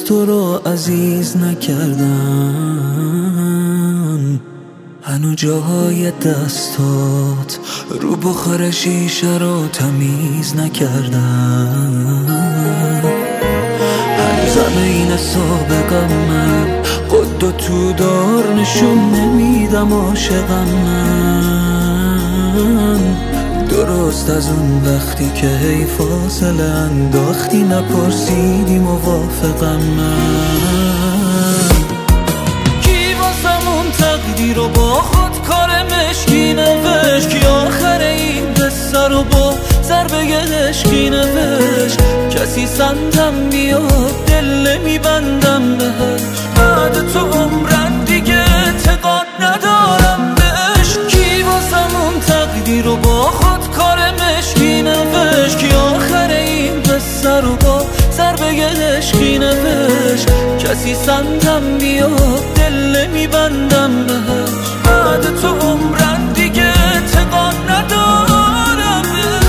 تو رو عزیز نکردم، هنو جاهای دستات رو بخار شیشه رو تمیز نکردم. هنوزم این سابقم من قد و تو دار نشون نمیدم عاشقم من. درست از اون وقتی که هی فاصله انداختی نپرسیدی موافقم من. کی واسمون تقدیر رو با خود کار مشکی نوشت، کی آخر این قصه رو با ضربه عشقی نوشت. کسی سمتم بیاد دل نمیبندم بهش، بعد تو عمرن دیگه اعتقاد ندارم بهش. کی واسمون تقدیر رو با خود کار مشکی نوشت، کی آخر این قصه رو با ضربه عشقی نوشت. کسی سمتم بیاد دل نمیبندم بهش، بعد تو عمرن دیگه اعتقاد ندارم بهش.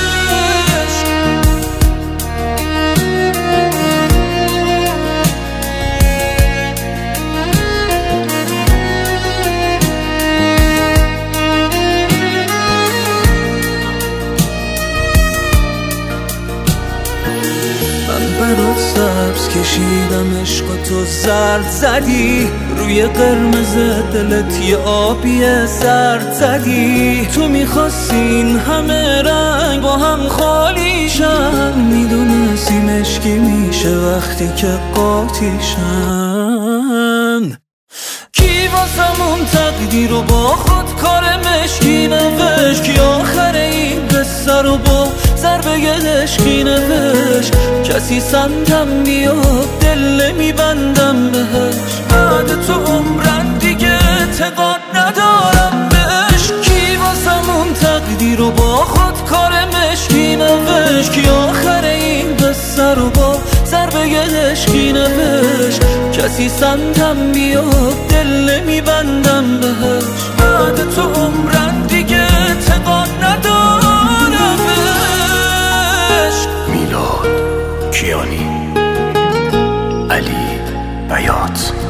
برات سبز کشیدم عشق تو زرد زدی، روی قرمز دلت یه آبی سرد زدی. تو میخواستین همه رنگ با هم خالیشن، میدونستی مشکی میشه وقتی که قاطیشن. کی واسمون تقدیر رو با خود کار مشکی نوشت، کی آخر این قصه رو با ضربه عشقی نوشت. کسی سمتم بیاد دل نمیبندم بهش، بعد تو عمرن دیگه اعتقاد ندارم بهش. کی واسمون تقدیر رو با خود کار مشکی نوشت، کی آخر این قصه رو با ضربه عشقی نوشت. کسی سمتم بیاد دل نمیبندم بهش، بعد تو عمرن دیگه اعتقاد ندارم بهش. میلاد کیانی، علی بیات.